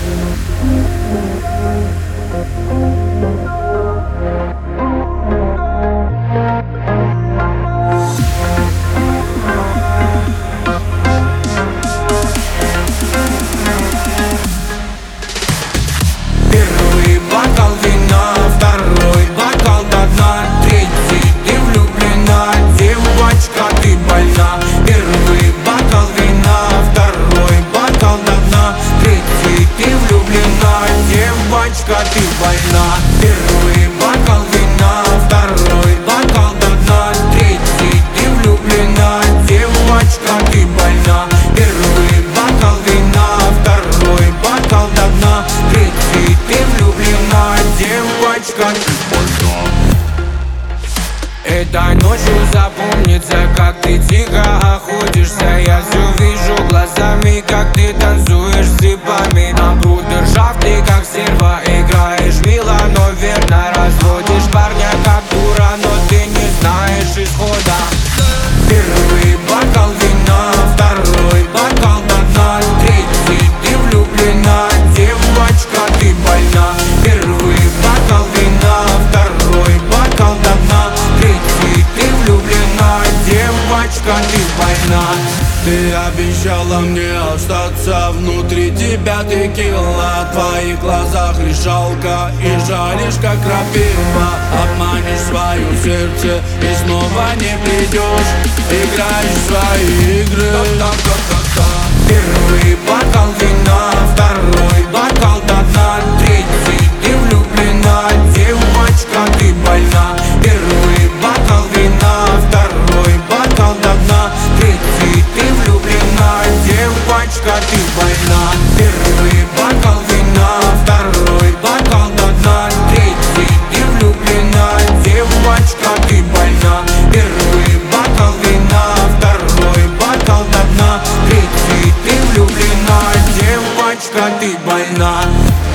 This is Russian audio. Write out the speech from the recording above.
Первый бокал вина, второй бокал до дна, третий ты влюблена, девочка, ты больна. Первый бокал вина, второй бокал до дна, третий ты влюблена, девочка, ты больна. Первый бокал вина, второй бокал до дна, третий ты влюблена, девочка, ты больна. Первый бокал вина, второй бокал до дна, третий ты влюблена, девочка, ты больна. Этой ночью запомнится, как ты тихо охотишься. Я все вижу глазами, как ты танцуешь с типами. На брудершафте, как стерва, играешь мило, но верно разводишь парня, как дура, но ты не знаешь исхода. Первый бокал вина, второй бокал до дна, третий ты влюблена, девочка, ты больна. Первый бокал вина, второй бокал до дна, третий ты влюблена, девочка, ты больна. Ты обещала мне остаться, внутри тебя текила, в твоих глазах решалка и жалишь, как крапива. Обманешь свое сердце и снова не придешь, играешь в свои игры. Первый бокал вина, второй бокал до дна, третий ты влюблена, девочка, ты больна. Первый бокал вина, второй бокал до дна, третий ты влюблена, девочка, ты больна. Первый бокал вина, второй бокал до дна, третий ты влюблена, девочка, ты больна. Первый бокал вина, второй бокал до дна, третий ты влюблена, девочка, ты больна.